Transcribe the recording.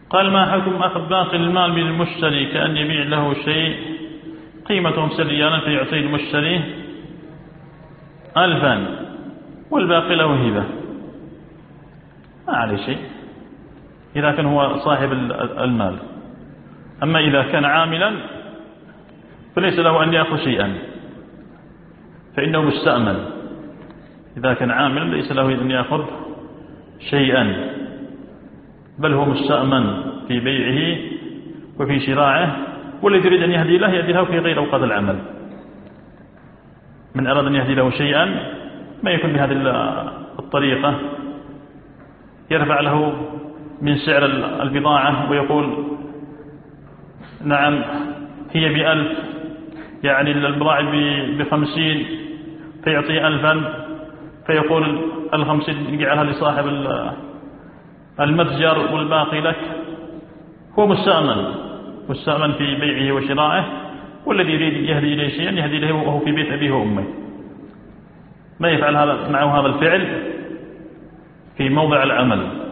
قال: ما حكم أخذ باقي المال من المشتري كأن يبيع له شيء قيمته 5 ريالا فيعطيه المشتري 1000 والباقي له هبة؟ ما عليه شيء إذا كان هو صاحب المال. أما إذا كان عاملا فليس له أن يأخذ شيئا، فإنه مستأمن. إذا كان عاملا ليس له أن يأخذ شيئا، بل هو مستأمن في بيعه وفي شراعه، والذي يريد أن يهدي له في غير أوقات العمل. من أراد أن يهدي له شيئا ما يكون بهذه الطريقة، يرفع له من سعر البضاعة ويقول: نعم هي ب1000، يعني البضاعة ب50، فيعطي 1000، فيقول 50 يجعلها لصاحب المتجر والباقي لك. هو مستأمن في بيعه وشرائه، والذي يريد يهدي إليه شيئا يهدي إليه وهو في بيت أبيه وأمه. ما يفعل هذا معه هذا الفعل في موضع العمل.